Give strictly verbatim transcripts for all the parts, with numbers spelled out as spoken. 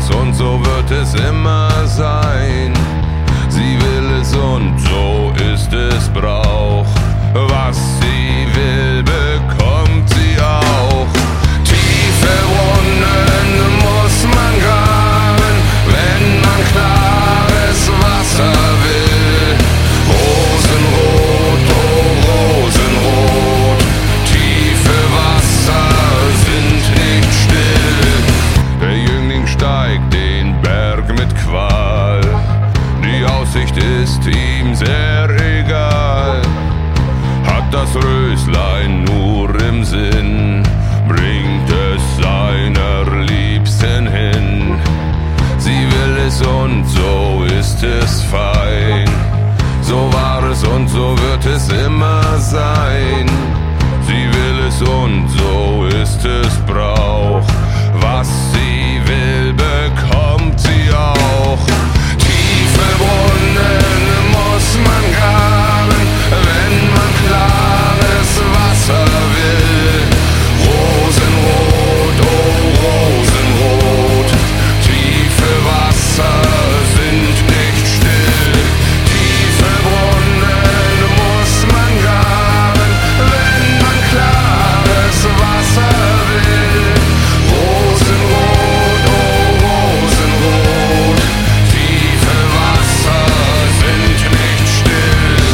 es und so wird es immer sein. Sie will es und so ist es Brauch. Was sie will, bekommt sie auch. Tiefe Brunnen muss man graben, wenn man klares Wasser will. Rosenrot, oh Rosenrot, tiefe Wasser sind nicht still. Der Jüngling steigt den Berg mit Qual, die Aussicht ist ihm sehr egal. Hat das Röslein nur im Sinn, bringt es seiner Liebsten hin. Sie will es und so ist es fein. So war es und so wird es immer sein. Sie will es und so ist es Brauch. Was sie will, bekommt sie auch. Tiefe Brunnen muss man graben, wenn man klares Wasser will. Rosenrot, oh Rosenrot, tiefe Wasser sind nicht still. Tiefe Brunnen muss man graben, wenn man klares Wasser will. Rosenrot, oh Rosenrot, tiefe Wasser sind nicht still.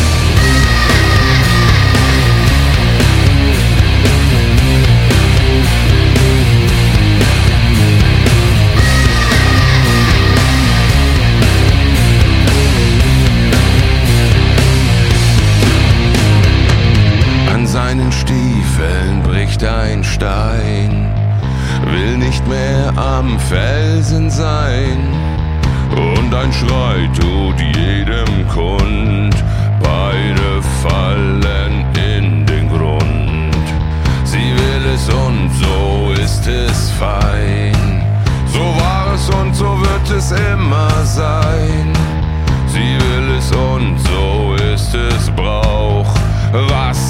An seinen Stiefeln bricht ein Stein, will nicht mehr am Felsen sein. Und ein Schrei tut jedem kund, beide fallen in den Grund. Sie will es und so ist es fein. So war es und so wird es immer sein. Sie will es und so ist es Brauch. Was